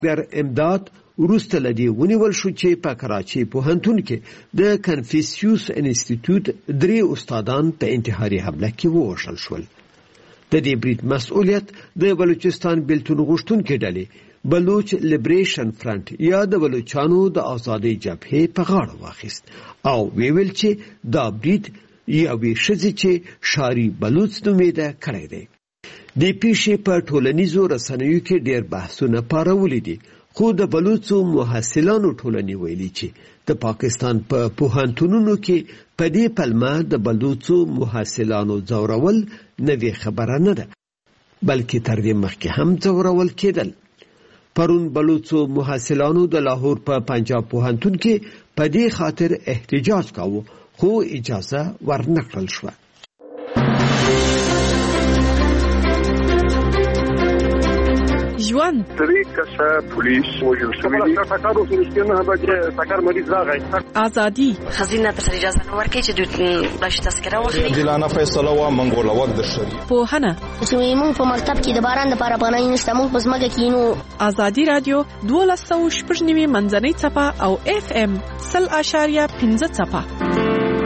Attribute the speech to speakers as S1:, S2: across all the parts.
S1: در امداد وروسته لدی ونیول شو چې په کراچي پوهنتون کې د کنفیسیوس انسټیټیوټ 3 استادان په انتحاري حمله کې ووژل شول. د دې برید مسؤلیت د بلوچستان بیلتون غوښتونکي ډلې بلوچ لیبریشن فرنٹ یا د بلوچانو د آزادۍ جبهې په غاړه واخیست او ویل چې دا برید یوې ښځې چې شاری بلوچ نومیده کړی دی. د پیښې په ټولنیزو رسنیو کې ډېر بحثونه پارولي دي، خو د بلوچو محصلانو ټولنې ویلي چې د پاکستان په پوهنتونونو کې په دې پلمه د بلوچو محصلانو ځورول نوې خبره نه ده، بلکې تر دې مخکې هم ځورول کېدل. پرون بلوچو محصلانو د لاهور په پنجاب پوهنتون کې په دې خاطر احتجاج کاوه، خو اجازه ورنکړل شوه.
S2: ژوند
S3: درې کسه پولیس وژل شوي دي. ټکر وشو چې نه به ټکر مریض راغی.
S2: ازادي
S4: خزینه ته اجازه نه ورکړي چې د بلش تذکره واخلي.
S5: دلانه فیصله وا منګوله وخت د شری
S2: پوهنه
S6: چې موږ په مکتب کې د باران لپاره پناه نشته، موږ په ځمکه کې نو.
S2: ازادي رادیو 12.9 منځنۍ څپه او FM 0.5 څپه.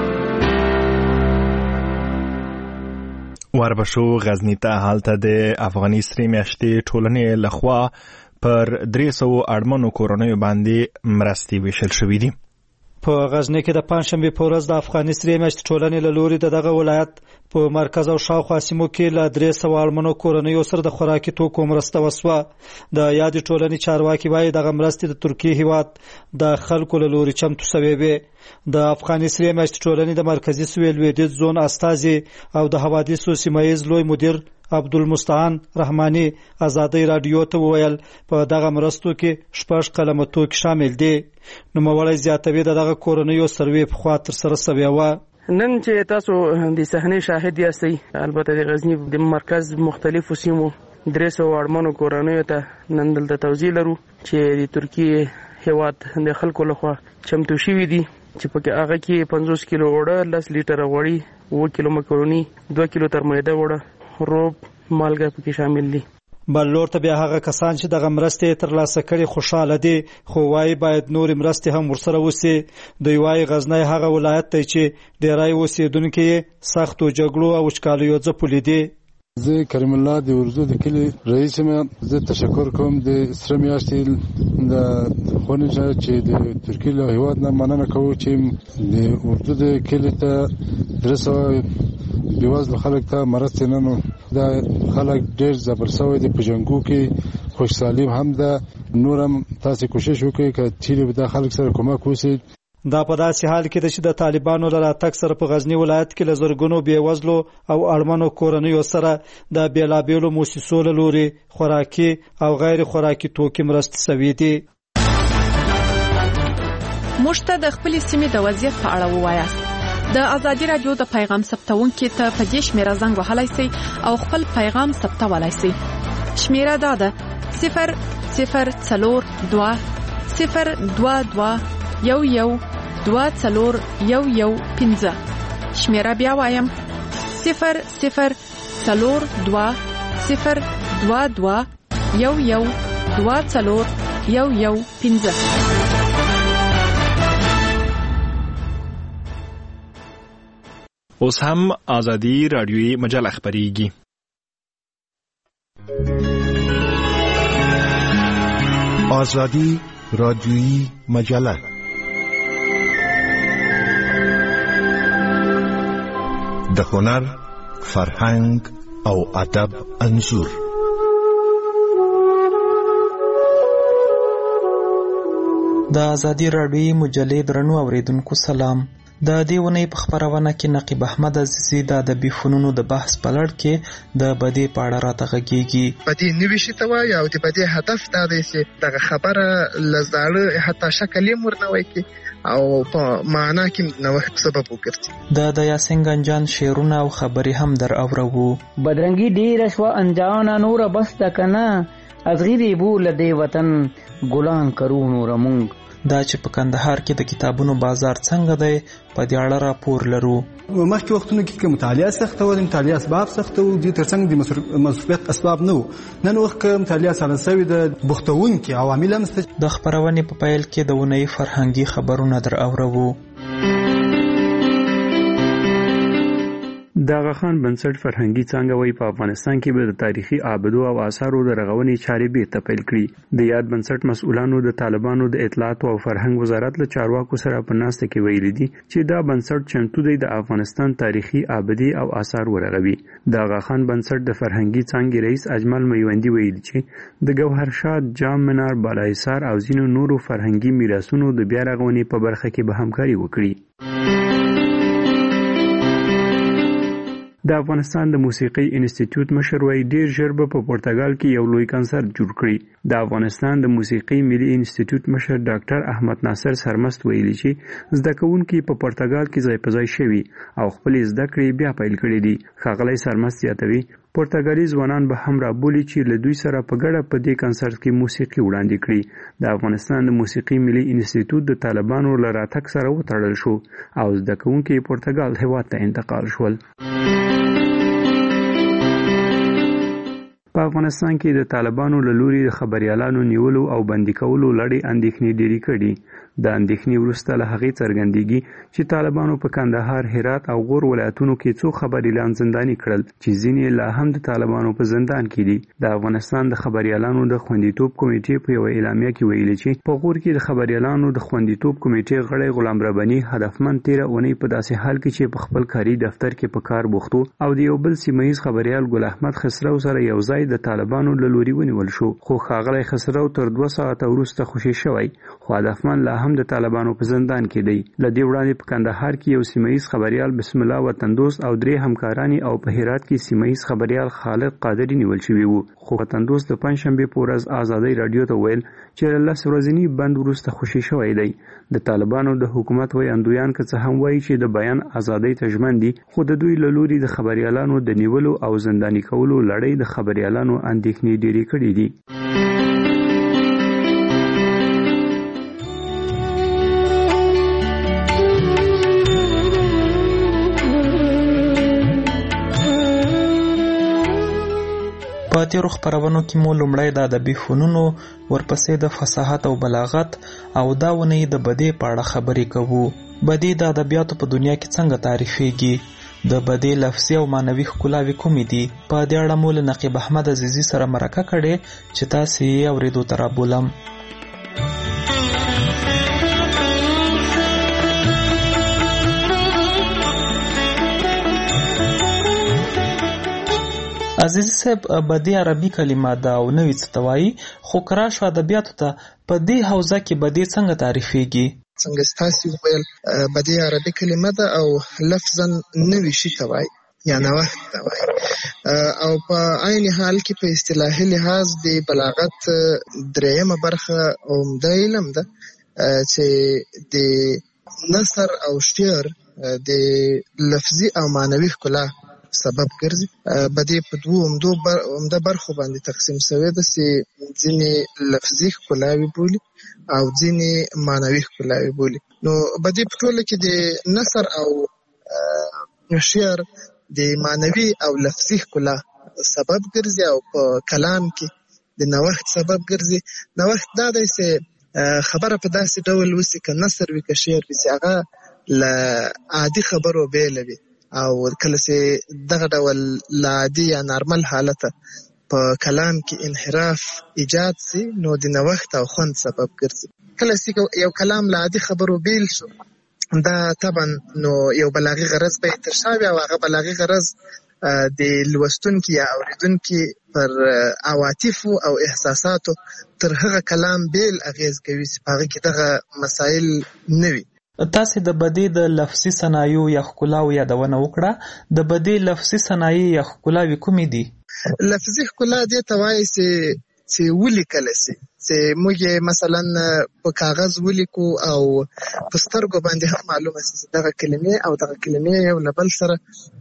S7: وربشو غزنی ته حالته د افغاني سرې میاشتې ټولنې لخوا پر 300 اړمنو کورنیو باندې مرستې ویشل شوې دي.
S8: په غزنی کې د پنځشنبه په ورځ د افغاني سرې میاشتې ټولنې له لوري دغه ولایت په مرکز او شاوخوا سیمو کې له 300 اړمنو کورنیو سره د خوراکي توکو مرسته وسوه. د یاد ټولنې چارواکي وايي دغه مرستې د ترکیه هیواد د خلکو له لوري چمتو شوې وي. د افغاني سرې میاشتې ټولنې د مرکزي سویل لویدیځ زون استازي او د حوادثو سیمایز لوی مدیر عبدالمستعان رحماني ازادي رادیو ته وویل په دغه مرستو کې 6 قلمه توکي شامل دي. نوموړی زیاتوي دغه کورنیو سروې په خوا تر سره سوي و.
S9: نن چې تاسو د صحنې شاهد یاستئ، البته د غزنی د مرکز مختلفو سیمو 300 اړمنو کورنیو ته نن دلته توزیع لرو چې د ترکیه هیواد د خلکو لخوا چمتو شوي دي، چې پکې هغه کې 50 کیلو اوړه، 10 لیټره غوړي، 2 کیلو مکروني، 2 کیلو ترمیده وړه، روب، مالګه پکې شامل دي.
S8: بل لور ته بیا هغه کسان چې دغه مرستې ترلاسه کړي خوشاله دي، خو وايي باید نور مرستې هم ورسره وسی. دوی وايي غزنی هغه ولایت دی چې ډیری اوسیدونکو سختو جګړو او وچکالیو ځپلي دي.
S10: زه کریم الله د اردو د کلی رئیس یم. زه تشکر کوم د سره میاشتې د خونجه چې د ترکیه له هیواد نه مننه کوم چې د اردو د کلی ته 300 بیوزلو خلک ته مرستې ننو. دا خلک ډېر زبر شوي دي په جنګو کې، خوشحالي هم ده. نورم تاسو کوشش وکړئ چې د خلک سره کومک وشي.
S8: دا په داسې حال کې چې د طالبانو له راتګ سره په غزنی ولایت کې له زرګونو بیوزلو او اړمنو کورنیو سره د بیلابیلو موسسو له لوري خوراکي او غیر خوراکي توکي مرستې سوي دي.
S2: موږ ته د خپل سیمې د وضعیت په اړه ووایاست. د ازادي رادیو د پیغام ثبتونکو ته په دې شمیره زنګ وهلای شئ او خپل پیغام ثبتولای شئ. شمیره دا ده 00422 022 1124115. شمیره بیا وایم 00422 022 1124115.
S7: اوس هم ازادي رادیوي مجله خبريږي.
S11: ازادي رادیوي مجله د هنر، فرهنګ او ادب انځور.
S12: د ازادي رادیوي مجلې درنو اوریدونکو سلام. د دې ونې په خبرونه کې نقیب احمد عزیزی د ادبي فنونو د بحث په لړ کې د بدی په اړه راته غږیږي.
S13: بدی نوي شي ته وایي او د بدی هدف دا دی چې دغه خبره لزاړه حتی شکل یې مرنوي کې او په معنا کې نوښت سبب وګرځي.
S12: د یاسین گنجان شعرونه او خبري هم در اورو.
S14: بدرنګي ډیر شو انجان نور بس تکنا از غیری بول دی وطن ګلان کرو نور مونږ
S12: دا چې په کندهار کې د کتابونو بازار څنګه دی په دې اړه راپور لرو.
S15: مخکې وختونو کې مطالعه سخته و، د مطالعه اسباب سخته و، دې ترڅنګ د مصروفیت اسباب نه و. نن وخت کې مطالعه سره سوي د بوختونکي عوامل هم شته.
S12: د خپرونې په پیل کې د اونۍ فرهنګي خبرونه در اورو.
S16: د آغا خان بنسټ فرهنګي څانګه وایي په افغانستان کې به د تاریخي آبدو او آثارو د رغونې چارې بیرته پیل کړي. د یاد بنسټ مسؤلانو د طالبانو د اطلاعات او فرهنګ وزارت له چارواکو سره په ناسته کې ویلي دي چې دا بنسټ چمتو دی د افغانستان تاریخي آبدي او آثار ورغوي. د آغا خان بنسټ د فرهنګي څانګې رئیس اجمل میوندي ویلي چې د ګوهر شاد، جام منار، بالاحصار او ځینو نورو فرهنګي میراثونو د بیا رغونې په برخه کې به همکاري وکړي. د افغانستان د موسیقي انسټیټیوټ مشر وایي ډیر ژر به په پرتګال کې یو لوی کنسرت جوړ کړي. د افغانستان د موسیقي ملي انسټیټیوټ مشر ډاکټر احمد ناصر سرمست ویلي چې زده کوونکي په پرتګال کې ځای په ځای شوي او خپل زده کړې بیا پیل کړي دي. ښاغلی سرمست زیاتوي پرتګالي ځوانان به هم رابولي چې له دوی سره په ګډه په دې کنسرت کې موسیقي وړاندې کړي. د افغانستان د موسیقي ملي انسټیټیوټ د طالبانو له راتګ سره وتړل شو او زده کوونکي پرتګال هېواد ته انتقال شول. په افغانستان کې د طالبانو له لوري د خبريالانو نیولو او بندي کولو لړۍ اندېښنې ډېرې کړي. د اندېښنې وروسته له هغې څرګندېږي چې طالبانو په کندهار، هرات او غور ولایتونو کې څو خبريالان زنداني کړل چې ځینې لا هم د طالبانو په زندان کې دي. د افغانستان د خبريالانو د خوندیتوب کمیټې په یوه اعلامیه کې ویلي چې په غور کې د خبريالانو د خوندیتوب کمیټې غړی غلام رباني هدفمند 13 اونۍ په داسې حال کې چې په خپل کاري دفتر کې په کار بوختو او د یو بل سیمه‌ییز خبريال ګل احمد خسرو سره یو ځای د طالبانو له لوري ونیول شو. خو ښاغلی خسرو تر 2 ساعته وروسته خوشي شوی، خو هدفمند لا هم د طالبانو په زندان کې دی. له دې وړاندې په کندهار کې یو سیمه‌ییز خبريال بسم الله وطندوست او 3 همکارانی او په هرات کې سیمه‌ییز خبريال خالد قادری نیول شوی وو. خو وطندوست د پنځشنبه په ورځ آزادۍ رادیو ته ویل چې له 10 ورځې بند وروسته خوشي شوی دی. د طالبانو د حکومت ویاندویان که څه هم وایي چې د بیان آزادۍ ته ژمن دي، خو د دوی له لوري د خبريالانو د نیولو او زنداني کولو لړۍ د خبريالانو اندېښنې ډېرې کړې دي.
S12: په تیرو خپرونو کې مو لومړی د ادبي فنونو، ورپسې د فصاحت او بلاغت او دا ونې د بدې په اړه خبرې کوو. بدې د ادبیاتو په دنیا کې څنګه تعریفېږي؟ د بدې لفظي او معنوي ښکلاوې کومې دي؟ په دې اړه مو له نقیب احمد عزیزي سره مرکه کړې چې تاسې یې اورېدو ته رابولم. عزیزي صاحب، بدې عربي کلمه ده او نوې څه ته وایي، خو که راشو ادبیاتو ته، په دې حوزه کې بدې څنګه تعریفېږي؟
S13: څنګه ستاسې وویل، بدې عربي کلمه ده او لفظا نوي شي ته وایي یا نوښت ته وایي، او په عین حال کې په اصطلاحي لحاظ د بلاغت درېیمه برخه عمده علم ده چې د نثر او شعر د لفظي او معنوي ښکلا سبب ګرځي. بدې په دوو عمده برخو باندې تقسیم شوی ده چې ځینې لفظي ښکلاوې بولي او ځینې معنوي ښکلاوې بولي. نو بدې په ټوله کې د نثر او شعر د معنوي او لفظي ښکلا سبب ګرځي او په کلام کې د نوښت سبب ګرځي. نوښت دا دی چې خبره په داسې ډول وسي که نثر وي که شعر وي چې هغه له عادي خبرو بیله وي او کله چې دغه ډول له عادي یا نارمل حالته په کلام کې انحراف ایجاد سي نو د نوښت او خوند سبب ګرځي. کله چې یو کلام له عادي خبرو بیل شو، دا طبعا نو یو بلاغي غرض به تر شا وي او هغه بلاغي غرض د لوستونکي یا اوریدونکي پر عواطفو او احساساتو تر هغه کلام بیل اغیز کوي چې په هغه کې دغه مسایل نه وي.
S12: تاسې د بدې د لفظي صنایعو یا ښکلاو یادونه وکړه. د بدې لفظي صنایع یا ښکلاوې کومې دي؟
S13: لفظي ښکلا دې ته وایي چې ولیکلی سي، چې موږ یې مثلا په کاغذ ولیکو او په سترګو باندې هم معلومه سي چې دغه کلمې او دغه کلمې یو له بل سره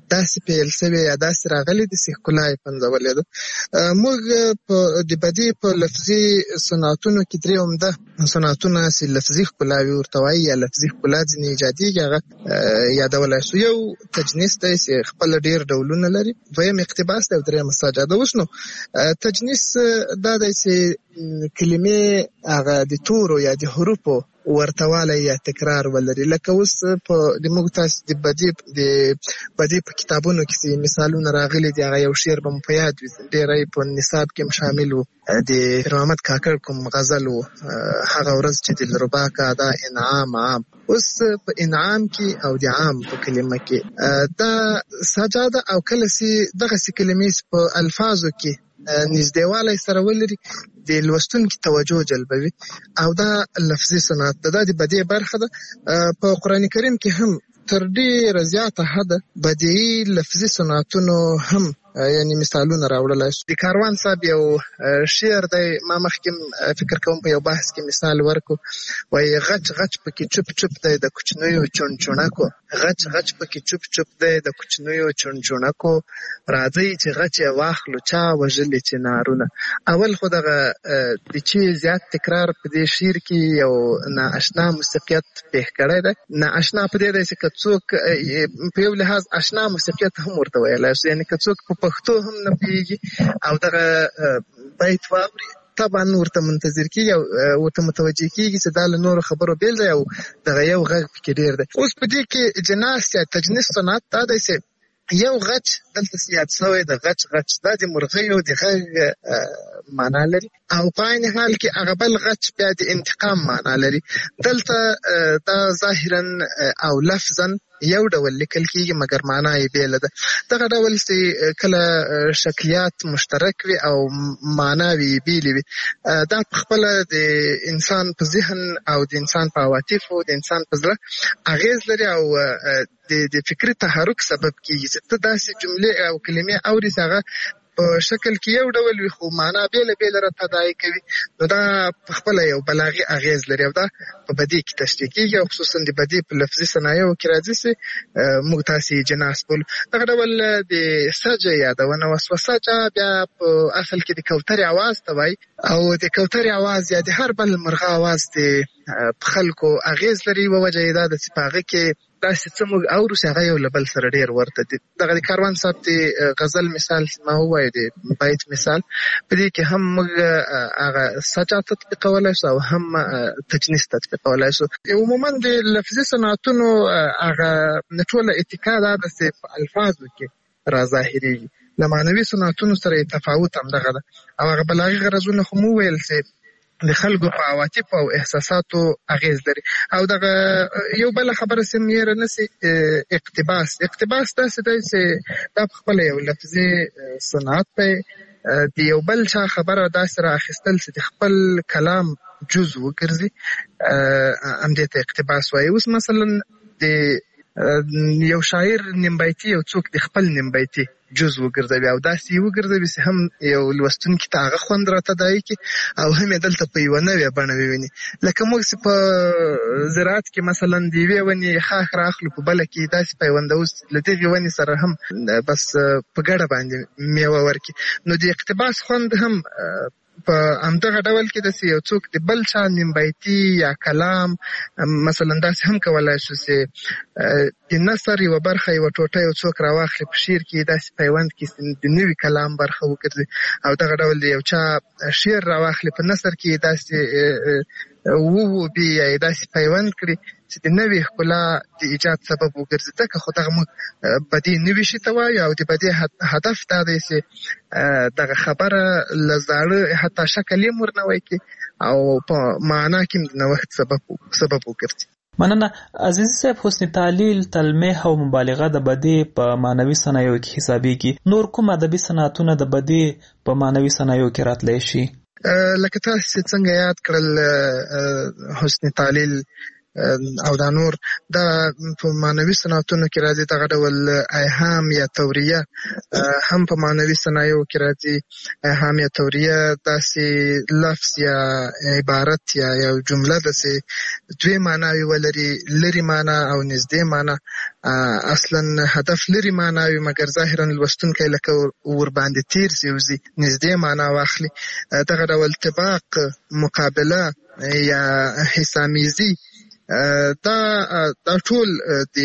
S13: داسې پیل شوی یا داسې راغلی د ښکلا یې پنځولې ده. موږ د بدیع په لفظي صنعتونو کې درې عمده صنعتونه چې لفظي ښکلاوي ورته وایي یا لفظي ښکلا ځینې ایجادېږي هغه یادولی شو. یو تجنیس دی چې خپل ډېر ډولونه لري، دویم اقتباس دی او دریم سجاده. اوس نو تجنیس دا دی چې کلمې هغه د تورو یا د حروفو ورتوالی یا تکرار ولري. لکه اوس د موږ تاسو د بدیع په کتابونو کې مثالونه راغلي دي، هغه یو شعر به مو په یاد وي، ډېری په نصاب کې هم شامل و، د پیر محمد کاکړ کوم غزل و، هغه ورځ چې دلربا کا دا انعام عام. اوس په انعام کې او د عام په کلمه کې دا سجاده او کله چې دغسې کلمې په الفاظو کې نږدېوالی سره ولري د لوستونکي توجه جلبوي او دا لفظي صنعت ده. دا د بدیع برخه ده. په قرآن کریم کې هم تر ډېره زیاته حده بدیعي لفظي صنعتونو هم یعنی مثالونه راوړلای شو. د کاروان صاحب یو شعر دی، ما مخکې فکر کوم په یو بحث کې مثال ورکو، وایي غچ غچ پکې چوپ چوپ دی د کوچنیو چونچونکو، غچ غچ پکې چوپ چوپ دی د کوچنیو چونچونکو، راځئ چې غچ یې واخلو چا وژلي چې نارونه. اول خو دغه د چې زیات تکرار په دې شعر کې یو نااشنا موسیقیت پېښ کړی دی. نااشنا په دې دی چې که څوک په یو لحاظ اشنا موسیقیت هم ورته ویلی شو، یعنې که څوک په پښتو هم نه پوهېږي او دغه بیت واوري طبعا ورته منتظر کېږي او ورته متوجه کېږي چې دا له نورو خبرو بېل دی او دغه یو غږ پکې ډېر دی. اوس په دې کې جناس یا تجنیس صنعت دا دی چې یو غچ دلته یاد شوی د غچ غچ دا د مرغیو د غږ معنا لري او په عین حال کې هغه بل غچ بیا د انتقام معنا لري. دلته دا ظاهرا او لفظا یو ډول لیکل کېږي مګر معنا یې بېله ده. دغه ډول چې کله شکلیات مشترک وي او معناوې یې بېلې وي دا په خپله د انسان په ذهن او د انسان په عواطفو د انسان په زړه اغېز لري او د فکري تحرک سبب کېږي چې ته داسې جملې او کلمې اورې چې هغه په شکل کې یو ډول وي خو معنا بېله بېله راته تداعي کوي، نو دا په خپله یو بلاغي اغېز لري او دا په بدیع کې تشریح کېږي او خصوصا د بدیع په لفظي صنایعو کې راځي چې موږ تاسې جناس بولو. دغه ډول د سجه یادونه وسوه. سجه بیا په اصل کې د کوترې اواز ته وایي او د کوترې اواز یا د هر بل مرغه اواز د په خلکو اغېز لري. یوه وجه یې دا ده چې په هغه کې داسې څه موږ اورو چې هغه یو له بل سره ډېر ورته دي. دغه د کاروان صاحب د غزل مثال ما ووایه د بیت مثال په دې کې هم موږ هغه سجا تطبیقولی شو او هم تجنیس تطبیقولی شو. عموما د لفظي صنعتونو هغه ټوله اتکا دا ده چې په الفاظو کې راظاهرېږي، له معنوي صنعتونو سره یې تفاوت همدغه ده او هغه بلاغي غرضونه خو مو وویل چې د خلکو په عواطفو او احساساتو اغېز لري. او دغه یو بله خبره چې مې هېره نسي اقتباس داسې دی چې دا په خپله یو لفظي صنعت دی، د یو بل چا خبره داسې را اخیستل چې د خپل کلام جز وګرځي همدې ته اقتباس وایي. اوس مثلا د یو شاعر نیمبیتي یو څوک د خپل نیمبیتي جز وګرځوي او داسې یې وګرځوي چې هم یو لوستونکي ته هغه خوند را تداعي کړي او هم یې دلته په یوه نوې بڼه وویني. لکه موږ چې په زراعت کې مثلا د یوې ونې ښاخ رااخلو په بله کې داسې پیوندوو له دغې ونې سره هم بس په ګډه باندې میوه ورکړي. نو د اقتباس خوند هم په همدغه ډول کې داسې یو څوک د بل چا نیمبیتي یا کلام مثلا داسې هم کولی شو چې د نثر یوه برخه یوه ټوټه یو څوک راواخلي په شعر کې داسې پیوند کې د نوي کلام برخه وګرځي او دغه ډول د یو چا شعر راواخلي په نثر کې داسې ووبي یا یې داسې پیوند کړي چې د نوې ښکلا د ایجاد سبب وګرځي. ځکه خو دغه موږ بدیع نوي شي ته وایو او د بدیع هدف دا دی چې دغه خبره له زاړه حتی شکل یې ورنوی کړي او په معنا کې د نوښت سبب وګرځي.
S12: مننه عزیز صاحب. حسن تعلیل، تلمیح او مبالغه د بدیع په معنوي صنایعو کې حسابېږي. نور کوم ادبي صنعتونه د بدیع په معنوي صنایعو کې راتلی شي؟
S13: لکه تاسو څنګه یاد کړل حسن تعلیل او دا نور دا په معنوي صنعتونو کې راځي. دغه ډول ایهام یا توریه هم په معنوي صنایعو کې راځي. ایهام یا توریه داسې لفظ یا عبارت یا یو جمله داسې دوی معناوي ولري، لري معنا او نږدې معنا. اصلا هدف لري معناوي مګر ظاهرا لوستونکی لکه ورباندې تیر سي نږدې معنا واخلي. دغه ډول طباق، مقابله یا حسامیزي دا ټول د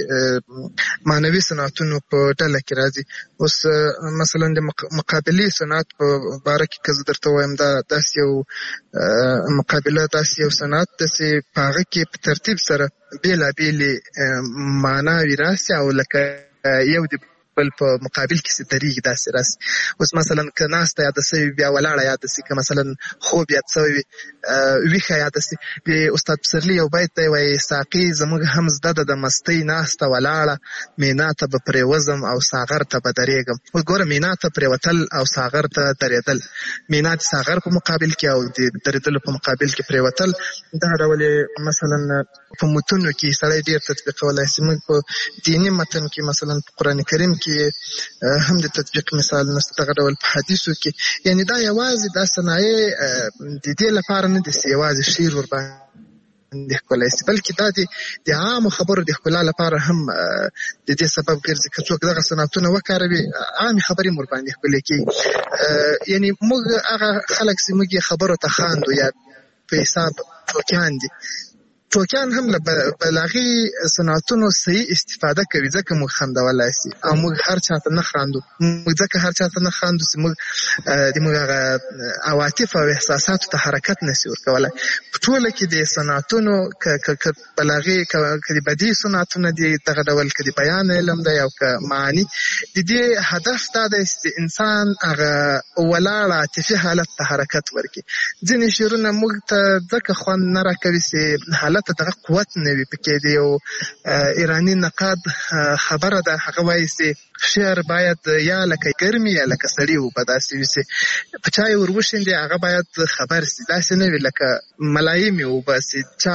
S13: معنوي صنعتونو په ډله کې راځي. اوس مثلا د مقابلې صنعت په باره کې که زه درته وایم دا داسې یو مقابله، داسې یو صنعت داسې په هغه کې په ترتیب سره بېلابېلې معناوي راسي او لکه یو د بل په مقابل کې درېږي داسې راسي. اوس مثلا که ناسته یاده سوي بیا ولاړه یاده سي، که مثلا خوب یاد سوي ویښه یاده سي. د استاد پسرلي یو بیت دی وایي ساقي زموږ هم زده ده د مستۍ ناسته ولاړه، مینا ته به پرېوځم او ساغر ته به درېږم. اوس ګوره مینا ته پرېوتل او ساغر ته درېدل، مینا د ساغر په مقابل کې او د درېدلو په مقابل کې پرېوتل. دغه ډول مثلا په متونو کې سړی ډېر تطبیقولی سي. موږ په دیني متن کې مثلا په قرآن کریم کې هم د تطبیق مثال نشته. دغه ډول په حدیثو کې یعنی دا یوازې دا صنایع د دې لپاره نه دي چې یوازې شعر ورباندې ښکلی سي، بلکې دا د عامو خبرو د ښکلا لپاره هم د دې سبب ګرځي. که څوک دغه صنعتونه وکاروي عامې خبرې هم ورباندې ښکلې کېږي. یعنی موږ هغه خلک چې موږ یې خبرو ته خاندو یا په حساب ټوکیان دي، ټوکیان هم له بلاغي صنعتونو صحیح استفاده کوي ځکه موږ خندولی سي. او موږ هر چاته نه خاندو، موږ ځکه هر چاته نه خاندو چې موږ د موږ هغه عواطف او احساساتو ته حرکت نسي ورکولی. په ټوله کې د صنعتونو که بلاغي که د بدیع صنعتونه دي، دغه ډول که د بیان علم دی او که معاني، د دې هدف دا دی چې انسان هغه ولاړ عاطفي حالت ته حرکت ورکړي. ځینې شعرونه موږ ته ځکه خوند نه راکوي چې حالت دغه قوت نه وي پکې. د یو ایراني نقاد خبره ده، هغه وایي چې شعر باید یا لکه ګرمي یا لکه سړي اوبه داسې وي چې په چا یې ور وشیندې هغه باید خبر سي، داسې نه وي لکه ملایمې اوبه چې چا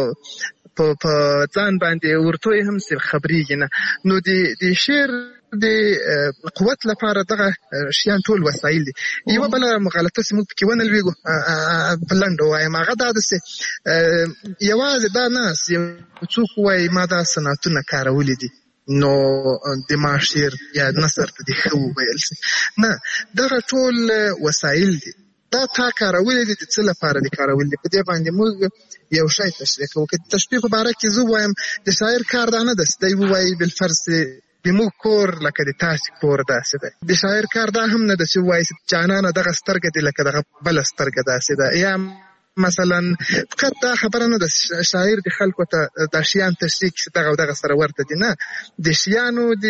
S13: په ځان باندې ورتوی هم چې خبرېږي نه. نو د شعر د قوت لپاره دغه شیان ټول وسایل دي. یوه بله مغالطه چې موږ پکې ونه لویږو په لنډو وایم هغه دا ده چې یوازې دا نه یو څوک وایي ما دا صنعتونه کارولي دي نو د ما شعر یا نثر ته دې ښه وویل شي. نه، دغه ټول وسایل دي. دا تا کارولي دي د څه لپاره دي کارولي دي. په دې باندې موږ یو شی تشریح کوو. که د تشبیه په باره کې زه ووایم د شاعر کار دا نه ده چې دی ووایي بالفرض زموږ کور لکه د تاسې کور داسې دی. د شاعر کار دا هم نه ده چې ووایي جانانه دغه سترګه دي لکه دغه بله سترګه داسې ده. یا مثلا فقط دا خبره نه ده شاعر د خلکو ته دا شیان تشریح کړي چې دغه او دغه سره ورته دي. نه، د شیانو د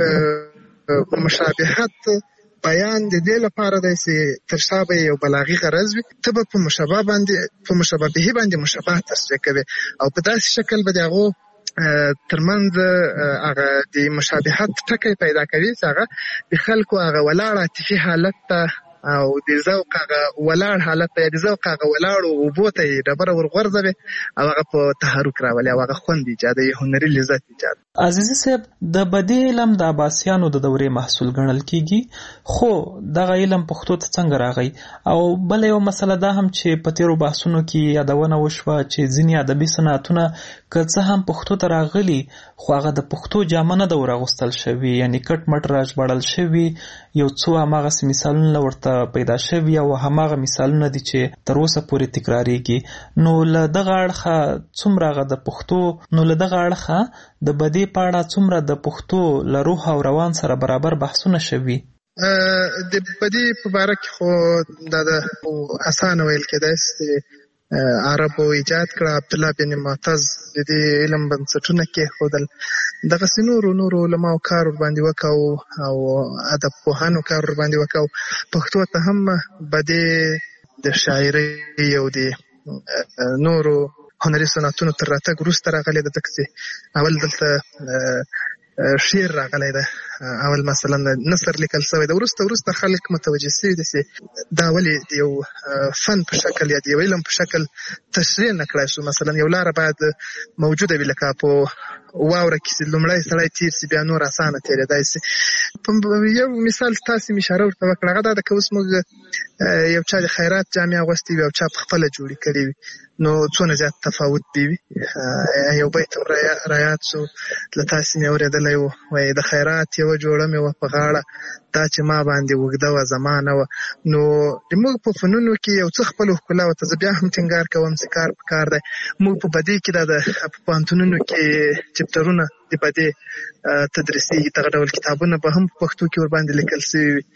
S13: مشابهت بیان د دې لپاره دی چې تر شا به یو بلاغي غرض وي، ته به په مشابه به باندې مشابه تشریح کوي او په داسې شکل به د هغو ترمنځ هغه د مشابهت ټکی پیدا کوي چې هغه د خلکو هغه ولاړ عاطفي حالت ته او د ذوق هغه ولاړ حالت ته یا د ذوق هغه ولاړو اوبو ته یې ډبره ورغورځوي او هغه په تحرک راولي او هغه خوند ایجادوي، هنري لذت ایجاد.
S12: عزیزي صاحب، د بدیع علم د عباسیانو د دورې محصول ګڼل کیږي، خو دغه علم پښتو ته څنګه راغی؟ او بل یو مسله دا هم چې په تیرو بحثونو کې یادونه وشوه چې ځینې ادبي صنعتونه که څه هم پښتو ته راغلي خو هغه د پښتو جامه نه ده ورغوستل شوي، یعنی کټ مټ راژباړل شوي. یو څو هماغسې مثالونه ورته پیدا شوي او هماغه مثالونه دي چې تر اوسه پورې تکراریږي. نو له دغه اړخه څومره هغه د پښتو د بدیع په اړه څومره د پښتو له روح او روان سره برابر بحثونه شوي؟
S13: د بدیع په باره کې خو دا د اسانه ویل کېدای چې عربو ایجاد کړه، عبدالله بن معتز د دې علم بنسټونه کېښودل. دغسې نورو علماو کار ورباندې وکړو او ادب پوهانو کار ورباندې وکړو. پښتو ته هم بدیع د شاعرۍ او د نورو هنري صنعتونو تر راتګ وروسته راغلې ده، ځکه چې اول دلته شعر راغلی ده اول مثلا نثر لیکل شوی ده وروسته خلک متوجه شوي دي چې دا ولې د یو فن په شکل یا د یو علم په شکل تشریح نه کړای شو. مثلا یو لاره باید موجوده وي لکه په واوره کې چې لومړی سړی تیر سي بیا نور اسانه تېرېدای سي. یو مثال تاسې مې اشاره ورته وکړه هغه دا ده که اوس موږ یو چا د خیرات جامې اغوستې وي او چا په خپله جوړې کړې وي نو څونه زیات تفاوت دی وي. یو بیت هم رایاد شو له تاسې مې اورېدلی و وایي د خیرات یوه جوړه مې وه په غاړه دا چې ما باندې اوږده وه زمانه وه. نو موږ په فنونو کې یو څه خپله ښکلا ورته زه بیا هم ټینګار کوم چې کار په کار دی. موږ په بدۍ کې دا د په پوهنتونونو کې چپټرونه د بدۍ تدریسي دغه ډول کتابونه به هم په پښتو کې ورباندې لیکل شوي وي.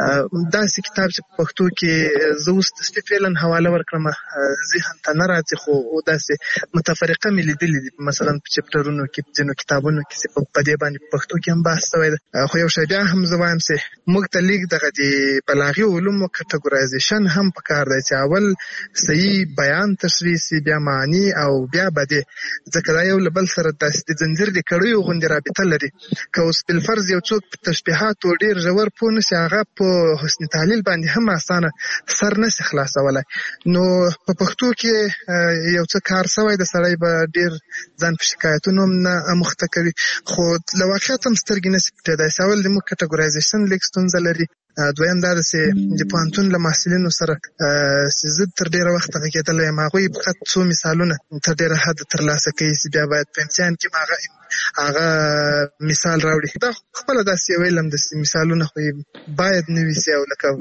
S13: داسې کتاب چې په پښتو کې زه اوس فعلا حواله ورکړم ذهن ته نه راځي خو داسې متفرقه مې لیدلي دي مثلا په چپټرونو کې په ځینو کتابونو کې چې په دې باندې په پښتو کې هم بحث شوی دی. خو یو شی بیا هم زه وایم چې موږ ته لیک دغه د بلاغي علومو کټګورایزیشن هم پکار دی چې اول صحیح بیان تشریح سي بیا معنی او بیا بدې ځکه دا یو له بل سره داسې د زنځیر د کړیو غوندې رابطه لري. که اوس بالفرض یو څوک په تشبیهاتو ډېر ژور پوه نه شي هغه په حسن تعلیل باندې هم اسانه سر نه شي خلاصولی. نو په پښتو کې یو څه کار شوی د سړی به ډېر ځان په شکایتونو هم نه مخته کوي خو له واقعیت هم سترګې نه شي پټېدای. اول زموږ کټګورایزیشن لیک ستونزه لري. دویم دا ده چې د پوهنتون له محصلینو سره چې زه تر ډېره وخته غږېدلی یم هغوی فقط څو مثالونه تر ډېره حده ترلاسه کوي چې بیا باید په امتحان کې هغه مثال راوړي. دا خپله داسې یو علم د مثالونه خو باید نوي سي او لکه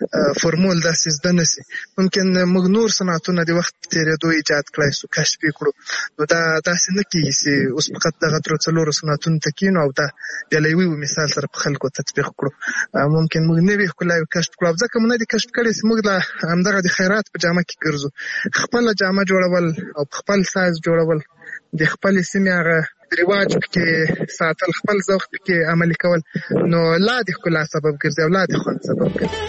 S13: فورمول داسې زده نه سي. ممکن موږ نور صنعتونه د وخت په تېرېدو ایجاد کړای سو کشف یې کړو نو دا داسې نه کېږي چې اوس فقط دغه درې څلورو صنعتونو ته کښېنو او دا بیا له یوه مثال سره په خلکو تطبیق کړو. ممکن موږ نوې ښکلاوې کشف کړو او ځکه مو نه دي کشف کړې چې موږ همدغه د خیرات په جامه کې ګرځو. خپله جامه جوړول او خپل سایز جوړول د خپلې سیمې هغه رواج پکې ساتل خپل ذوق پکې عملي کول نو لا د ښکلا سبب ګرځي او لا د خوند سبب ګرځي.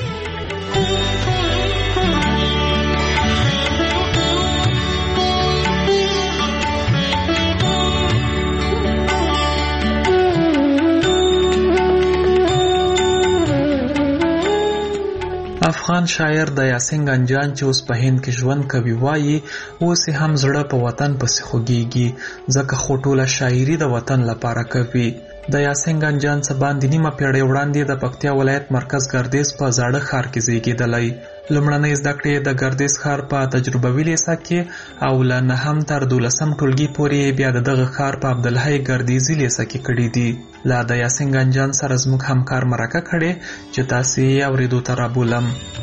S12: افغان شاعر د یاسین ګنجان چې اوس په هند کې ژوند کوي وایي اوس هم زړه په وطن پسې خوږیږي ځکه خو ټوله شاعري د وطن لپاره کوي. د یاسین ګنجان څه باندې نیمه پیړۍ وړاندې د پکتیا ولایت مرکز ګردیز په زاړه ښار کې زیږېدلی. لومړنۍ زده کړې د ګردیز ښار په تجربوي لیسه کې او له 9 تر 12 ټولګي پورې بیا د دغه ښار په عبدالحی ګردیزي لیسه کې کړي دي. له د یاسین ګنجان سره زموږ همکار مرکه کړې چې تاسې یې اورېدو ته رابولم.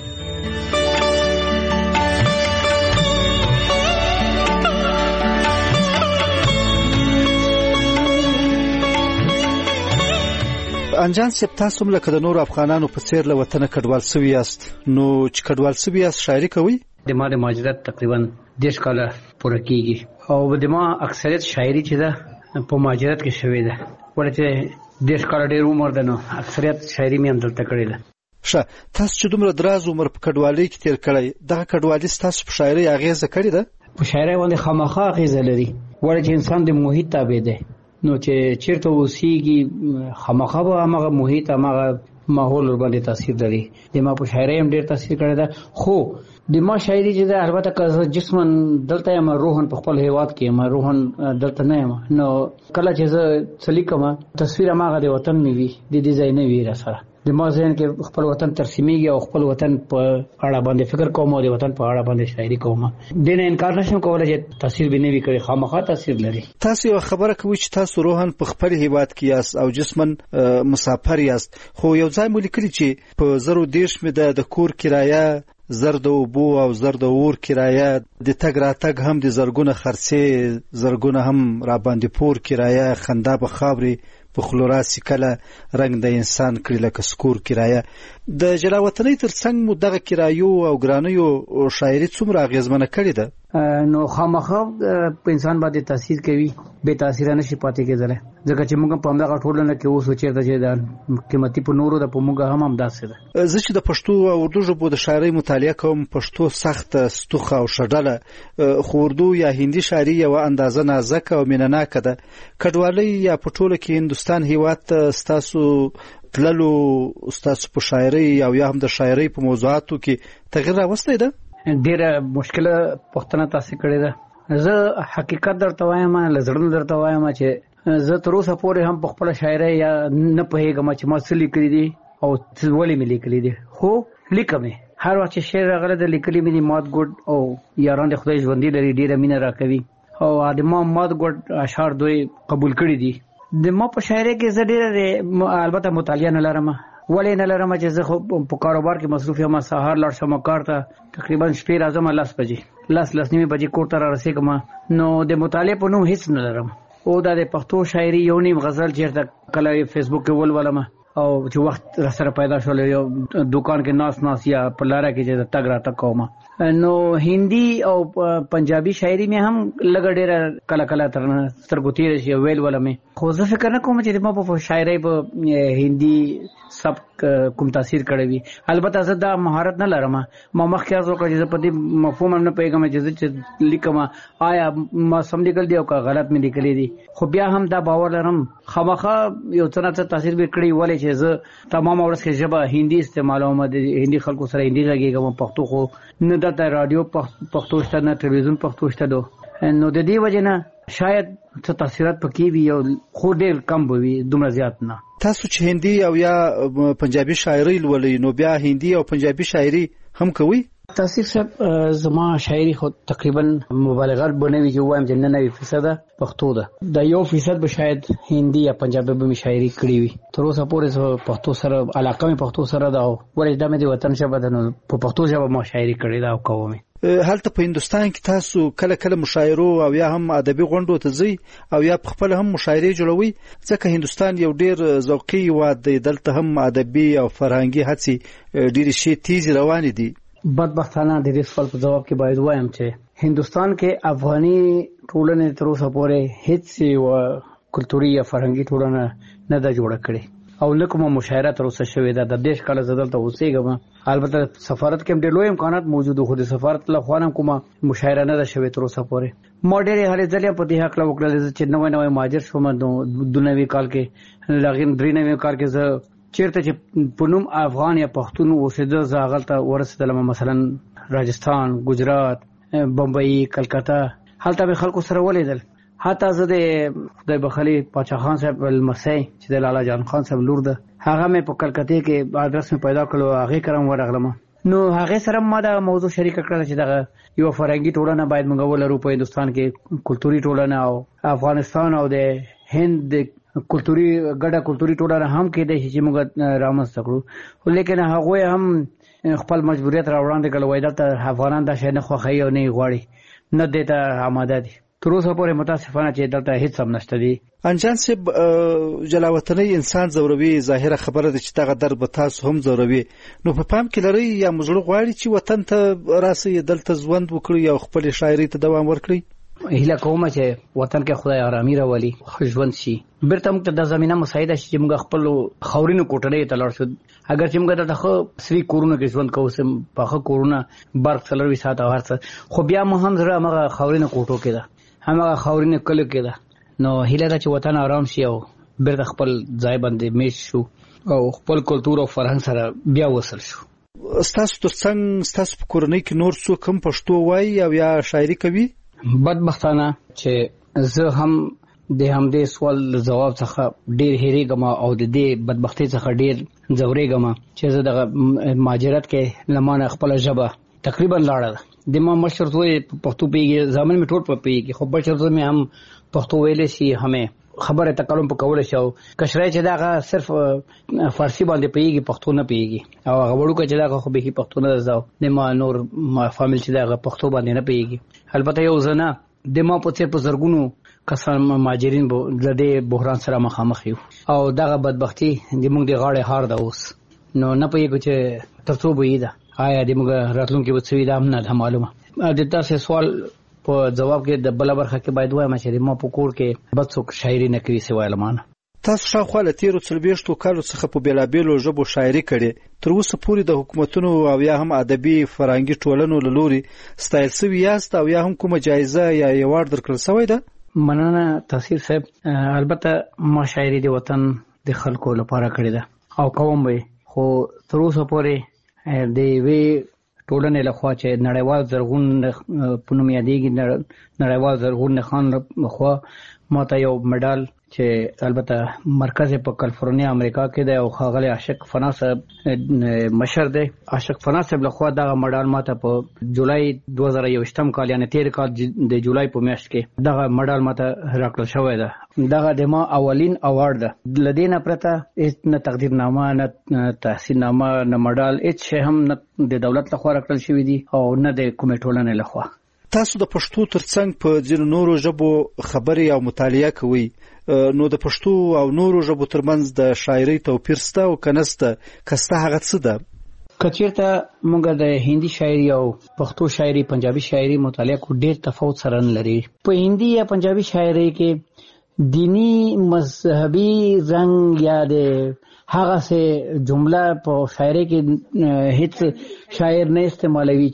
S8: انجان صاحب تاسو هم لکه د نورو افغانانو په څیر له وطنه کډوال سوي یاست نو چې کډوال سوي یاست شاعري کوئ؟
S17: د ما د مهاجرت تقریبا 10 کاله پوره کیږي او د ما اکثریت شاعري چې ده په مهاجرت کې شوې ده ولې 10 کاله ډېر عمر ده نو اکثریت شاعري مې هم دلته کړې ده.
S8: ښه تاسو چې دومره دراز عمر په کډوالۍ کې تیر کړی دغه کډوالي ستاسو په شاعرۍ اغېزه کړې ده؟
S17: په شاعرۍ باندې خامخا اغېزه لري ولې چې انسان د محیط تابع دی نو چې چیرته اوسېږي خامخا به هماغه محیط هماغه ماحول ورباندې تاثیر لري. د ما په شاعرۍ هم ډېر تاثیر کړی ده خو د ما شاعري چې ده البته که جسما دلته یم روحن په خپل هیواد کې یم روحن دلته نه یم نو کله چې زه څه لیکم تصویر هماغه د وطن مې وي د دې ځای نه وي راسره د ما ذهن کې خپل وطن ترسیمیږي او خپل وطن په اړه باندې فکر کوم او د وطن په اړه باندې شاعري کوم. د نه انکار نشم کولای چې تاثیر به نه وي کړی خامخا تاثیر لري.
S8: تاسو یو خبره کوي چې تاسو روحن په خپل هیواد کې یاست او جسمن مسافر یاست خو یو ځای مو لیکلی چې په 0.10 مې د کور کرایه زر د اوبو او زر د اور کرایه د تګ راتګ هم د زرګونه خرڅې زرګونه هم را باندې پور کرایه خندا به خاوري په خلوراسي کله رنگ د انسان کړي لکه سکور کرایه د جلاوطنۍ ترڅنګ مو دغه کرایو او ګرانیو شاعري څومره اغیزمنه کړې ده؟
S17: نو خامخا په انسان باندې تاثیر کوي به تاثیر نشي پاتې کېدلی ځکه چې موږ په همدغه ټولنه کې اوس چېرته چې د قیمتي په نورو د په موږ هم همداسې ده.
S8: زه چې د پښتو او اردو ژبو د شاعرۍ مطالعه کوم، پښتو سخته ستوخه او شډله، خو اردو یا هندي شاعري یوه اندازه نازکه او مینهناکه ده. کډوالۍ یا په ټوله کې هندوستان هیواد ته ستاسو تللو ستاسو په شاعرۍ او یا هم د شاعرۍ په موضوعاتو کې تغیر راوستی ده؟
S17: ډېره مشکله پوښتنه تاسې کړې ده. زه حقیقت درته وایم، له زړه درته وایم چې زه تر اوسه پورې هم په خپله شاعرۍ یا نه پوهېږم چې ما څه لیکلي دي او ولې مې لیکلي دي، خو لیکم یې. هر وخت چې شعر راغلی د لیکلي مې دي. مات ګوډ او یاران د خدای ژوندي لري ډېره مینه راکوي او د ما مات ګوډ اشعار دوی قبول کړي دي. د ما په شاعرۍ کې زه ډېره البته مطالعه نه لرم. ولې نه لرم چې زه خو په کاروبار کې مصروف یم. سهار لاړ شم کار ته، تقریبا شپې راځم 10 بجې 10:30 بجې کور ته رارسېږم. نو د مطالعې په نوم هیڅ نه لرم. او دا د پښتو شاعري یو نیم غزل چېرته کله فیسبوک کې ولولم او چې وخت را سره پیدا شول یو دکان کې ناس یا په لاره کې چې تګ راتګ کوم. نو هندي او پنجابي شاعري مې هم لږ ډېره کله تر سترګو تېره شي ویل ولمې. خو زه فکر نه کوم چې ما په شاعرۍ په هندي سبک کوم تاثیر کړی وي. البته زه دا مهارت نه لرم. ما مخکې عرض وکړه چې زه په دې مفهوم هم نه پوهېږم چې زه چې لیکم آیا ما سم لیکل دي او که غلط مې لیکلی دي. خو بیا هم دا باور لرم خامخا یو څه نه څه تاثیر به کړی. ولې چې زه تمام ورځ کې ژبه هندي استعمالوم، د هندي خلکو سره هندي غږېږم. پښتو خو نه دلته رادیو پښتو شته، نه تلویزیون پښتو شته. نو د دې وجې نه شاید څه تاثیرات پکې وي او خو ډېر کم به وي، دومره زیات نه.
S8: تاسو چې هندي او یا پنجابي شاعري لولئ نو بیا هندي او پنجابي شاعري هم کوئ؟
S17: تاثیر صاحب زما شاعري خو تقریبا مبالغه بنوي چې وایم چې 99% پښتو ده. د 1% به شاید هندي یا پنجابي به شاعري کړې وي. تر اوسه پورې پښتو سره علاقه مې پښتو سره ده او ولې دا مې د وطن ژبه ده نو په پښتو ژبه ما شاعري کړې ده او کوم.
S8: هلته په هندوستان کې تاسو کله مشاعرو او یا هم ادبي غونډو ته ځئ او یا په خپل هم مشاعرې جوړوي؟ ځکه هندوستان یو ډېر ذوقي هېواد دی، دلته هم ادبي او فرهنګي هڅې ډېرې شي تیزې روانې دي.
S17: بدبختانه د دې سوال په جواب کې باید وایم چې هندوستان کې افغاني ټولنې تر اوسه پورې هیڅ یوه کلتوري یا فرهنګي ټولنه نه ده جوړه کړې او نه کومه مشاعره تر اوسه شوې ده. د دېش کله زه دلته اوسېږم، البته سفارت کې هم ډېر لوی امکانات موجود خو د سفارت له خوا هم کومه مشاعره نه ده شوې تر اوسه پورې. ما ډېرې هلې ځلې په دې هکله وکړلې چې نوی مهاجر شوم. 92 کال کې هغې 93 کال کې زه چیرته چې په نوم افغان یا پښتون اوسېده زه هغلته ورسېدلم، مثلا راجستان، ګجرات، بمبئی، کلکته. هلته مې خلکو سره ولیدل. حتی زه د خدای بخلي پاچا خان صاحب لمسی چې د لالا جان خان صاحب لور ده هغه مې په کلکته کې ادرس مې پیدا کړو، هغې کرم ورغلم. نو هغې سره ما دا موضوع شریکه کړله چې دغه یوه فرهنګي ټولنه باید موږ ولرو په هندوستان کې، کلتوري ټولنه او افغانستان او د هند کلتوري ګډه کلتوري ټولنه هم کېدای شي چې موږ رامنځته کړو. لیکن هغوی هم خپل مجبوریت راوړاندې کړل، وایي دلته افغانان دا شی نه خوښوي او نه یې غواړي، نه دې ته آماده دي. تر اوسه پورې متاسفانه چې دلته هیڅ هم نشته دي.
S8: انجان صاحب، جلاوطنۍ انسان ځوروي، ظاهره خبره ده چې دغه درد به تاسو هم ځوروي. نو په پام کې لرئ یا مو زړه غواړي چې وطن ته راسئ، دلته ژوند وکړئ او خپلې شاعرۍ ته دوام ورکړئ؟
S17: هیله کوم چې وطن کې خدای آرامي راولي، ژوند شي، بیرته موږ ته د زمینه مساعده شي چې موږ خپل خاورینو کوټړیو ته لاړ شو. اگر چې موږ دلته ښه عصري کورونو کې ژوند کوو، پاخه کورونه، برق 24 ساعت او هر څه، خو بیا مو هم زړه همغه خاورینو کوټو کې ده، همغه خاورینو کلیو کې ده. نو هیله ده چې وطن آرام شي او بیرته خپل ځای باندې میش شو او خپل کلتور او فرهنګ سره بیا وصل شو.
S8: ستاسو ترڅنګ ستاسو په کورنۍ کې نور څوک هم پښتو وایي او یا شاعري کوي؟
S17: بدبختانه چې زه هم د همدې سوال جواب څخه ډېر هېرېږم او د دې بدبختۍ څخه ډېر ځورېږم چې زه دغه مهاجرت کې له ما نه خپله ژبه تقریبا لاړه ده. د ما مشر زوی پښتو پوهېږي، زامن مې ټول پوهېږي، خو بشر زوی مې هم پښتو ویلی شي، همې خبره تکلم په کولی شي. او کشری چې دغه صرف فارسي باندې پوهېږي، پښتو نه پوهېږي. او هغه وړوکی چې دغه خو بیخي پښتو نه زده، د ما نور فامیل چې دغه پښتو باندې نه پوهېږي. البته یو زه نه، د ما په څېر په زرګونو کسان مهاجرین له دې بحران سره مخامخ یو او دغه بدبختي زموږ د غاړې هار ده اوس. نو نه پوهېږو چې تر څو به یې ده، آیا د موږ راتلونکي به څه وي دا هم نه ده معلومه. د تاسې سوال په جواب کې د بل برخه کې باید وایم چې ما په کور کې بد څوک شاعري نه کوي سوای لمانه.
S8: تاسو شاوخوا له تیرو 40 کالو څخه په بیلابیلو ژبو شاعري کړې، تر اوسه پورې د حکومتونو او یا هم ادبي فرهنګي ټولنو له لوري ستایل شوي یاست او یا هم کومه جایزه یا ایوارډ درکړل شوی ده؟
S17: مننه تحصیل صاحب. البته ما شاعري د وطن د خلکو لپاره کړې ده او کوم به، خو تر اوسه پورې د وی ټولنې لخوا چې نړیوال زرغون په نوم یادېږي، نړیوال زرغون خان لخوا ماته یو مډال چې البته مرکز په کالیفورنیا امریکا کې دی او ښاغلی عاشق فنا صاحب مشر دی، عاشق فنا صاحب لخوا دغه مډال ماته په جولای 2021 کال یعنی 13 کال د جولای په میاشت کې دغه مډال ماته راکړل شوی ده. دغه د ما اولین اوارد ده. لدینه پرته نه تقدیرنامه نه تحصیلنامه نه مډال هیڅ شی هم نه د دولت لخوا راکړل شوی دي او نه د کومې ټولنې لخوا.
S8: تاسو د پښتو ترڅنګ په ځینو نورو ژبو خبرې او مطالعه کوئ، نو د پښتو او نورو ژبو ترمنځ د شاعرۍ توپیر شته او که نشته؟ که شته هغه څه ده؟
S17: که چېرته موږ د هندي شاعري او پښتو شاعري پنجابي شاعري مطالعه کو ډېر تفاوت سره نه لري. په هندي یا پنجابي شاعري کې دینی مذهبي رنګ یا د هغه څه جمله په شاعري کې هیڅ شاعر نه استعمالوي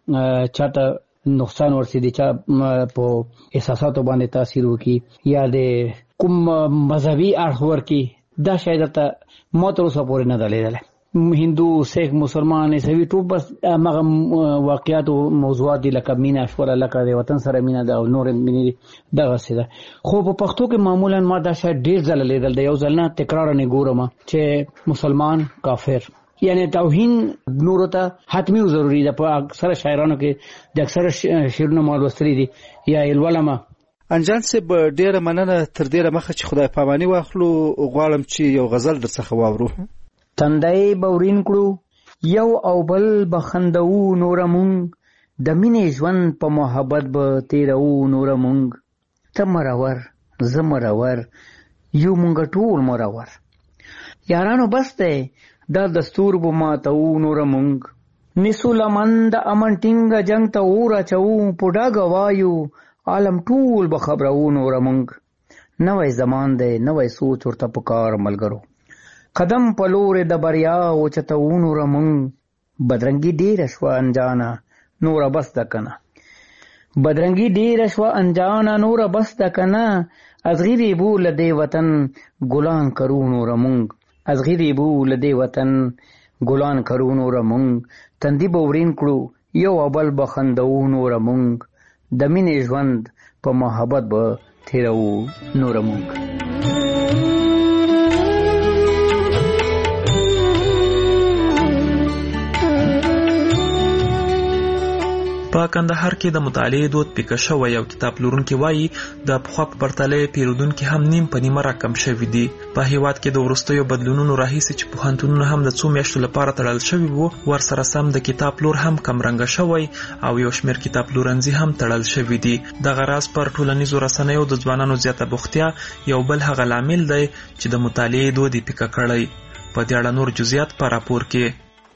S17: چې چاته نقصان ورسېږي، چا په احساساتو باندې تاثیر وکړي یا د کوم مذهبي اړخ ورکړي. دا شاید ته ما تر اوسه پورې نه ده لیدلی. هندو، سیخ، مسلمان، عیسوي ټول بس هغه واقعیات او موضوعات دي لکه مینه شوله، لکه د وطن سره مینه ده او نور مینې دغسې ده. خو په پښتو کې معمولا ما دا شاید ډېر ځله لیدل ده، یو ځل نه تکرار نه ګورم چې مسلمان کافر یعنی توهین نورو ته حتمی او ضروری ده. په اکثره شاعرانو کې د اکثره شعرونه ما لوستلي دي یا یې لولمه.
S8: انجان صاحب ډېره مننه. تر ډېره مخه چې خدای پاماني واخلو غواړم چې یو غزل در څخه واورو.
S17: تندی بورین کړو یو او بل بخندو نور مونږ، د مینې ژوند په محبت به تیرو نور مونږ. ته مرور زه مرور یو مونږ ټول مرور، یارانو بس دی دا دستور به ماتو نور مونږ. نیسو لمن د امن ټینګه جنگ ته اور اچو، په ډاګه وایو عالم ټول به خبرو نور مونږ. نوی زمان دی نوی سوچ ورته پکار ملګرو، قدم په لورې د بریا اوچتو نور مونږ. بدرنګي ډېره شوه انجانه نوره بس ده کنه، بدرنګي ډېره شوه انجانه نوره بس ده کنه. از غیرې بو له دې وطن ګلان کرو نور مونږ، از غیرې بو له دې وطن ګلان کرو نور مونږ. تندي به ورین کړو یو او بل به خندو نور مونږ، د مینې ژوند په محبت به تیرو نور مونږ.
S12: په کندهار کې د مطالعې دود پیکه شوی او کتاب پلورونکي وایي د پخوا په پرتله پیرودونکي هم نیم په نیمه راکم شوي دي. په هیواد کې د وروستیو بدلونونو راهیسې چې پوهنتونونه هم د څو میاشتو لپاره تړل شوي وو، ورسره سم د کتاب پلور هم کمرنګه شوی او یو شمېر کتاب پلورنځي هم تړل شوي دي. دغه راز پر ټولنیزو رسنیو د ځوانانو زیاته بوختیا یو بل هغه لامل دی چې د مطالعې دود یې پیکه کړی. په دې اړه نور جزئیات په راپور کې.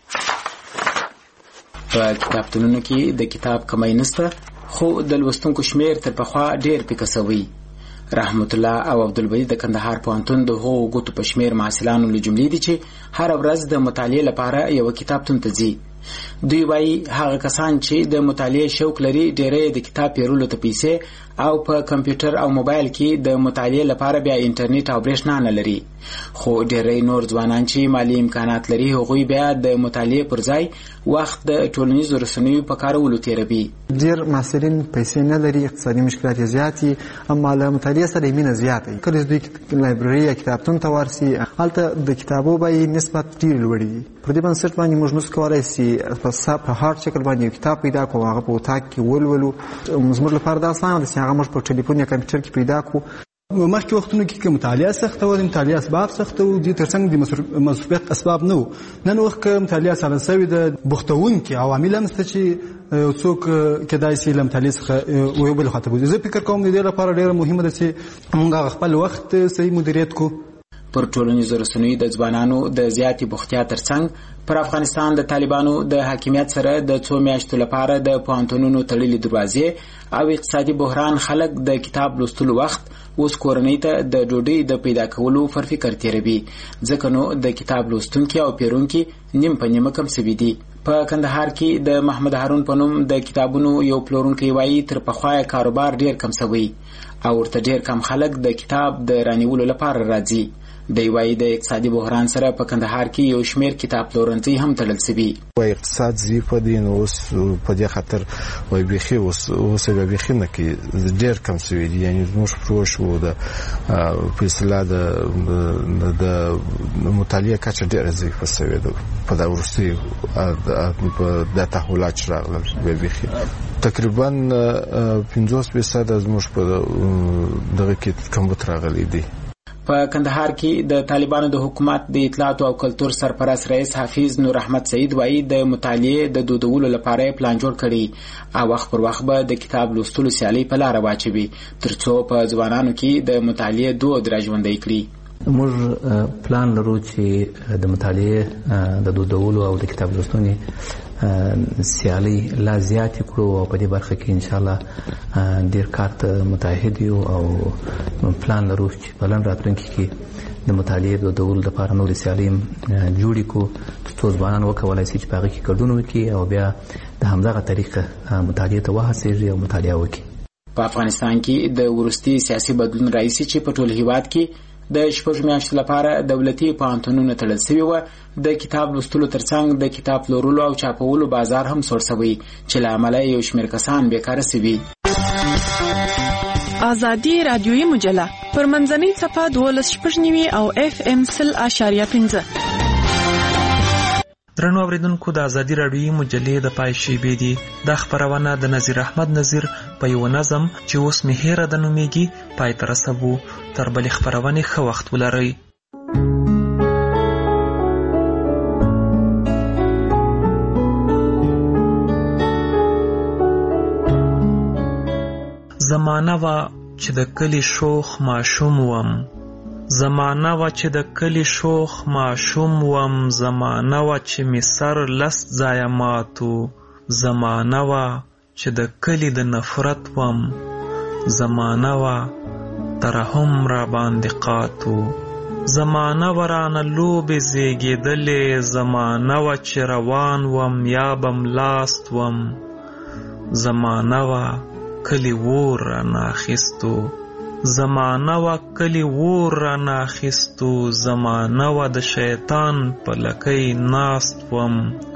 S18: په کتابتونونو کې د کتاب کمی نشته، خو د لوستونکو شمیر تر پخوا ډیر پیکه شوی. رحمت الله او عبدالبدی د کندهار پوهنتون د هغو ګوتو په شمیر محصلانو له جملې دي چې هر ورځ د مطالعې لپاره یو کتابتون ته ځي. دوی وایي هغه کسان چې د مطالعې شوق لري ډېری د کتاب پیرلو ته پیسې او په کمپیوټر او موبایل کې د مطالعې لپاره بیا انټرنیټ او برېښنا نه لري. خو ډېری نور ځوانان چې مالي امکانات لري هغوی بیا د مطالعې پر ځای وخت د ټولنیزو رسنیو په کارولو تېروي.
S15: ډېر محصلین پیسې نه لري، اقتصادي مشکلات یې زیات دي، اما له مطالعې سره یې مینه زیاته وي. کله چې دوی لایبرري یا کتابتون ته ورسي هلته د کتابو بیې نسبت ډېرې لوړې دي. پر دې بنسټ باندې موږ نسو کولی سي په هارد شکل باندې یو کتاب پیدا کړو، هغه په اتاق کې ولولو. زموږ لپاره دا اسانه ده چې هغه موږ په ټلیفون یا کمپیوټر کې پیدا کړو. مخکې وختونو کې مطالعه سخته وه، د مطالعې اسباب سخته وو، دې تر څنګ د مصروفیت اسباب نه وو. نن وخت که مطالعه ساده شوې ده، بوختونکي عوامل هم شته چې څوک کېدای شي له مطالعې څخه یو بل خواته بوځي. زه فکر کوم د دې لپاره ډېره مهمه ده چې موږ خپل وخت صحیح مدیریت کړو.
S18: پر ټولنیزو رسنیو د ځوانانو د زیاتې بوختیا ترڅنګ پر افغانستان د طالبانو د حاکمیت سره د څو میاشتو لپاره د پوهنتونونو تړلې دروازې او اقتصادي بحران خلک د کتاب لوستلو وخت اوس کورنۍ ته د ډوډۍ د پیدا کولو پر فکر تیروي ځکه نو د کتاب لوستونکي او پیرونکي نیم په نیمه کم سوي دي. په کندهار کې د محمد هارون په نوم د کتابونو یو پلورونکی وایي تر پخوا کاروبار ډیر کم سوی او ورته ډیر کم خلک د کتاب د رانیولو لپاره راځي. د وایي د اقتصادي بحران سره په کندهار کې یو شمیر کتاب پلورنځي هم تړل سوي.
S19: وایي اقتصاد ضعیف دی نو اوس په دې خاطر وایي بیخي اوس به بیخي نه کې ډیر کم سوي دي. یعنې زموږ پروش وو د په اصطلاح د مطالعې کچه ډیره ضعیفه سوې ده په دا وروستیو د تحولات چې راغلل بیخي تقریبا 50% زموږ په دغه کې کمبود راغلی دی.
S18: په کندهار کې د طالبانو د حکومت د اطلاعات او کلتور سرپرست رئیس حافظ نور احمد سعید وایي د مطالعې د دودولو لپاره پلان جوړ کړي او وخت پر وخت به د کتاب لوستلو سیالۍ په لاره واچوي ترڅو په ځوانانو کې د مطالعې دود راژوندی کړي.
S20: موږ پلان لرو چې د مطالعې د دودولو او د کتاب لوستنې سیالۍ لا زیات کړو او په دې برخه کې ان شاء الله ډیر کار ته متعهد یو او پلان لرو چې په لن راتلونکي کې د مطالعې د دودولو لپاره نور سیالۍ جوړې کړو ترڅو ځوانان وکولای شي چې په هغه کې ګډون وکړي او بیا د همدغه طریقه مطالعې ته وهڅېږي او مطالعه وکړي.
S18: په افغانستان کې د وروستي سیاسي بدلون راځي چې په ټول هیواد کې د شپږ میاشتو لپاره دولتي پوهنتونونه تړل شوي وو. د کتاب لوستلو ترڅنګ د کتاب پلورلو او چاپولو بازار هم سوړ شوی چې له امله یو شمېر کسان بیکاره شوي.
S2: ازادي رادیویي مجله پر منځنۍ صفحه 12.9 او FM 0.5.
S12: درنو اوریدونکو د ازادي رادیویي مجلې د پای شیبې دي. د خبرونه د نظیر احمد نظیر په یو نظم چې اوس مهیره د نومیږي پای ته رسوو. تر بلې خبرونه ښه وخت ولرئ. زمانه وا چې د کلی شوخ ماشوم وم زمانه وا چې د کلی شوخ ماشوم وم زمانه وا چې می سر لس ځای ماتو زمانه وا چې د کلی د نفرت وم زمانه وا ترحم را باندې قاتو زمانه ورانه لوبې زیږېدلې زمانه وا چې روان وم یا بم لاست وم زمانه وا کلی وور را ناخستو زمانه وا کلی وور را ناخستو زمانه وا د شیطان په لکۍ ناست وم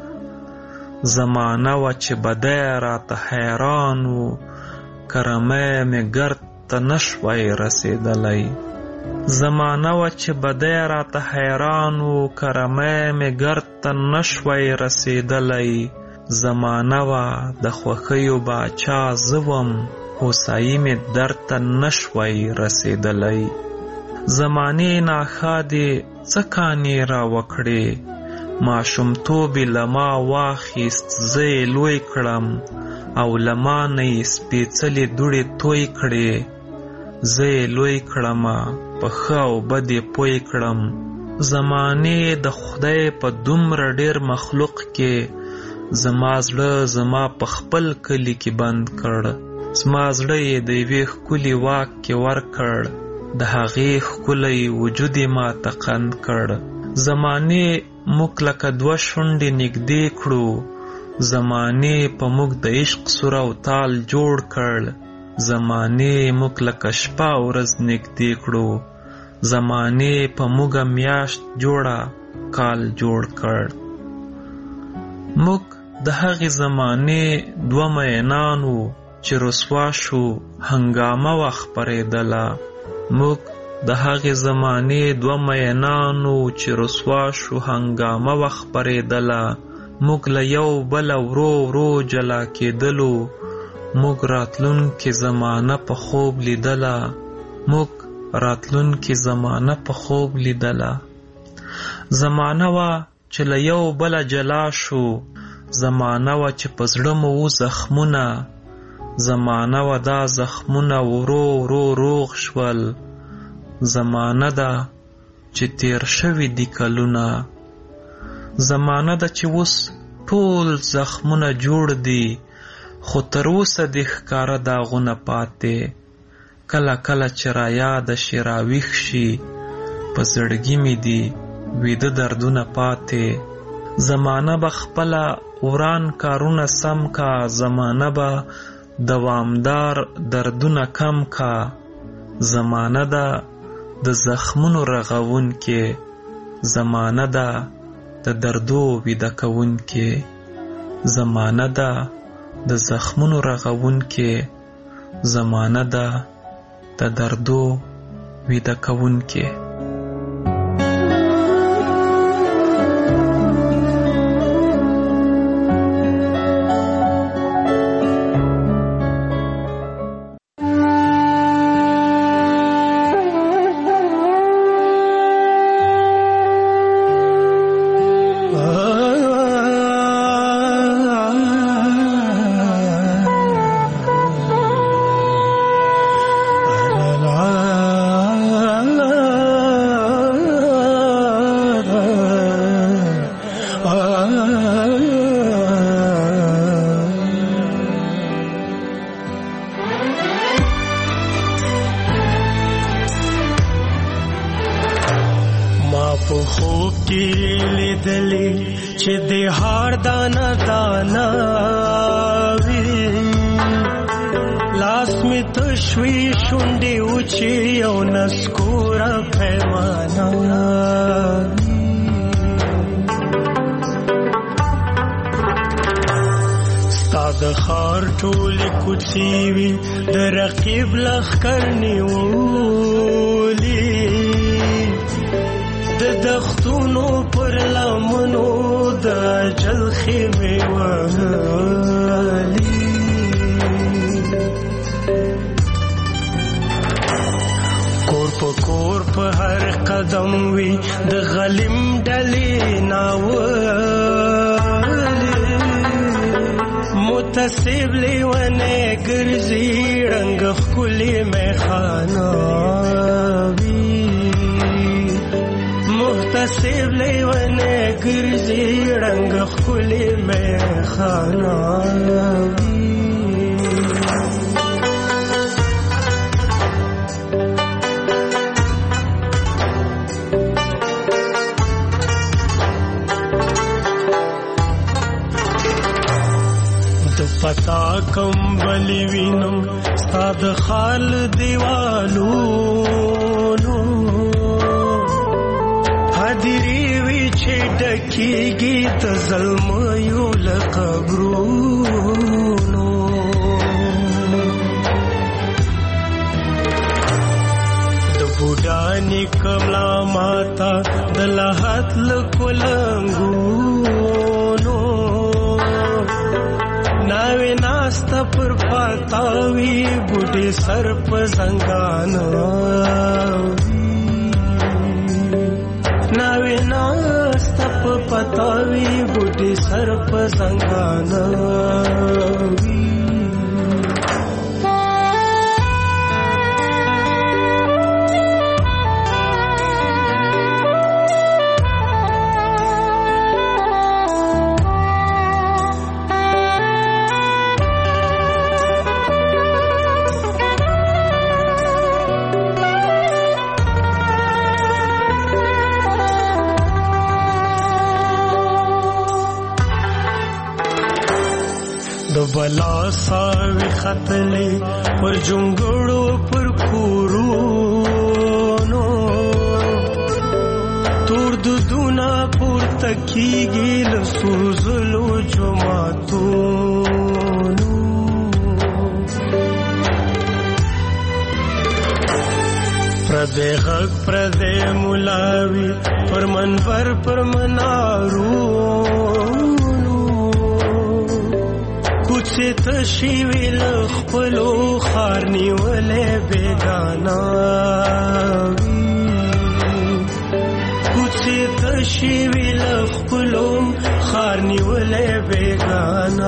S12: زمانه وا چې بدی راته حیران و کرمی می ګرد ته نشوی رسېدلی زمانه وا چې بدی راته حیران و کرمی می ګرد ته نشوی رسېدلی زمانه وا د خوښیو باچا زوم هوسایي می درته نشوی رسېدلی زمانې ناښادې څه کانې را وکړې ماشومتوب یې له ما واخیست زه یې لوی کړم او له ما نه یې سپېڅلې دوړې توی کړې زه یې لوی کړمه په ښه او بد یې پوی کړم زمانې د خدای په دومره ډېر مخلوق کې زما زړه زما په خپل کلی کې بند کړ زما زړه یې د یوې ښکلي واک کې ورکړ د هغې ښکلی وجود یې ماته قند کړ زمانې موږ لکه دوه شونډې نږدې کړو زمانې په موږ د عشق سور او تال جوړ کړ زمانې موږ لکه شپه او ورځ نږدې کړو زمانې په موږ میاشت جوړه کال جوړ کړ موږ د هغې زمانې دوه مینان وو چې رسوا شو هنګامه وه خپرېدله موږ د هغې زمانې دوه مینان وو چې رسوا شو هنګامه وه خپرېدله موږ له یو بله ورو ورو جلا کېدلو موږ راتلونکې زمانه په خوب لیدله موږ راتلونکې زمانه په خوب لیدله زمانه وه چې له یو بله جلا شو زمانه وه چې په زړه مو و زخمونه زمانه وه دا زخمونه ورو ورو روغ شول زمانه ده چې تیر شوي دي کلونه. زمانه ده چې اوس ټول زخمونه جوړ دي، خو تر اوسه د ښکاره داغونه پاتې. کله کله چې را یاد شي راویښ شي، په زړګي مې دي ویده دردونه پاتې. زمانه به خپله وران کارونه سم کا، زمانه به دوامدار دردونه کم کا. زمانه ده د زخمونو رغون کې، زمانه ده د دردو ویده کون کې. زمانه ده د زخمونو رغون کې، زمانه ده د دردو ویده کون کې.
S21: بلا ساوی خطلی پر جنگڑو پر کورونو تور دودونا پر تکیگی لسوزلو جماعتونو پردے غق پردے ملاوی پر منبر پر منارونو کوڅه تشي ویل خپلو خارني ولې بېګانا کوڅه تشي ویل خپلو خارني ولې بېګانا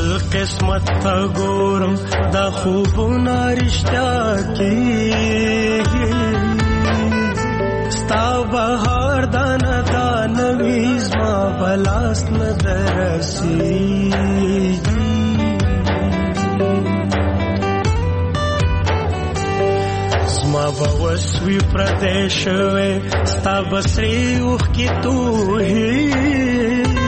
S21: خپل قسمت ته ګورم دا خوبونه رښتیا کېږي ستا بهار دانه دانه وي زما بلاس نه درسېږي زما به وس وي پردی شوی ستا به سرې اوښکې تویېږي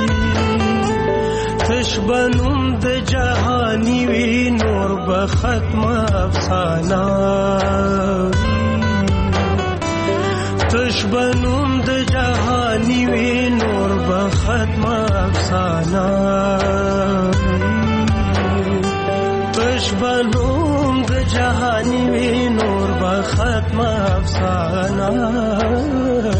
S21: تش به نوم د جهاني وي نور به ختمه افسانه تش به نوم د جهاني وي نور به ختمه افسانه تش به نوم د جهاني وي نور به ختمه افسانه